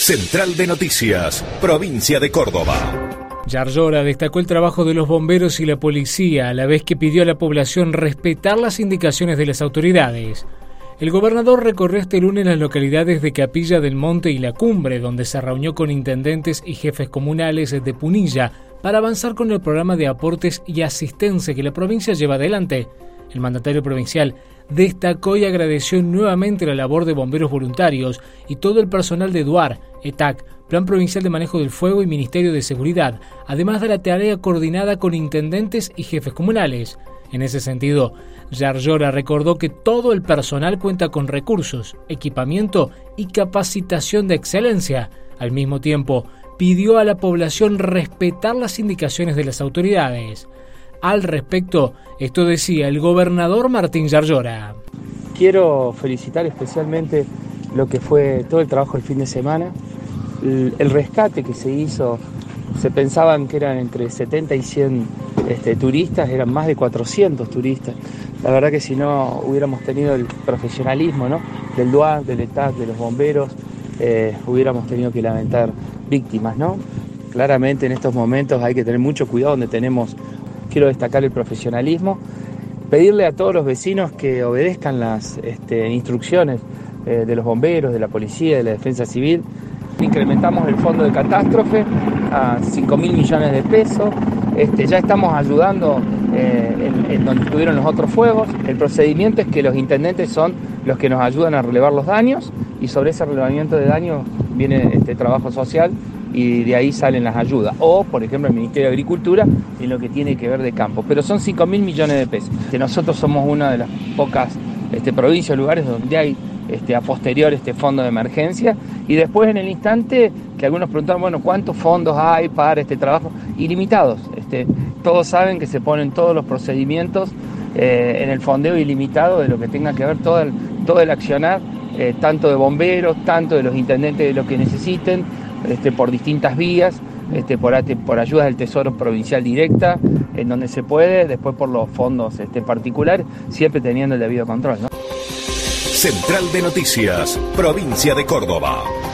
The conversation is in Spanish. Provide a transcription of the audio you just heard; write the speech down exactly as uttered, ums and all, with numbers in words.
Central de Noticias, Provincia de Córdoba. Yarlora destacó el trabajo de los bomberos y la policía, a la vez que pidió a la población respetar las indicaciones de las autoridades. El gobernador recorrió este lunes las localidades de Capilla del Monte y La Cumbre, donde se reunió con intendentes y jefes comunales de Punilla para avanzar con el programa de aportes y asistencia que la provincia lleva adelante. El mandatario provincial destacó y agradeció nuevamente la labor de bomberos voluntarios y todo el personal de DUAR, E T A C, Plan Provincial de Manejo del Fuego y Ministerio de Seguridad, además de la tarea coordinada con intendentes y jefes comunales. En ese sentido, Yarlora recordó que todo el personal cuenta con recursos, equipamiento y capacitación de excelencia. Al mismo tiempo, pidió a la población respetar las indicaciones de las autoridades. Al respecto, esto decía el gobernador Martín Yarlora. Quiero felicitar especialmente lo que fue todo el trabajo del fin de semana, el, el rescate que se hizo. Se pensaban que eran entre setenta y cien este, turistas, eran más de cuatrocientos turistas. La verdad que si no hubiéramos tenido el profesionalismo, ¿no?, del DUAR, del E T A C, de los bomberos, eh, hubiéramos tenido que lamentar víctimas, ¿no? Claramente en estos momentos hay que tener mucho cuidado donde tenemos. Quiero destacar el profesionalismo, pedirle a todos los vecinos que obedezcan las este, instrucciones eh, de los bomberos, de la policía, de la defensa civil. Incrementamos el fondo de catástrofe a cinco mil millones de pesos. Este, ya estamos ayudando eh, en, en donde estuvieron los otros fuegos. El procedimiento es que los intendentes son los que nos ayudan a relevar los daños y sobre ese relevamiento de daños viene este trabajo social y de ahí salen las ayudas. O, por ejemplo, el Ministerio de Agricultura en lo que tiene que ver de campo. Pero son cinco mil millones de pesos. Este, nosotros somos una de las pocas este, provincias, lugares donde hay este, a posterior este fondo de emergencia. Y después en el instante que algunos preguntaron, bueno, ¿cuántos fondos hay para este trabajo? Ilimitados. Este, todos saben que se ponen todos los procedimientos eh, en el fondeo ilimitado de lo que tenga que ver todo el, todo el accionar, eh, tanto de bomberos, tanto de los intendentes de lo que necesiten, este, por distintas vías, este, por, por ayudas del Tesoro Provincial directa, en donde se puede, después por los fondos este, particulares, siempre teniendo el debido control, ¿no? Central de Noticias, Provincia de Córdoba.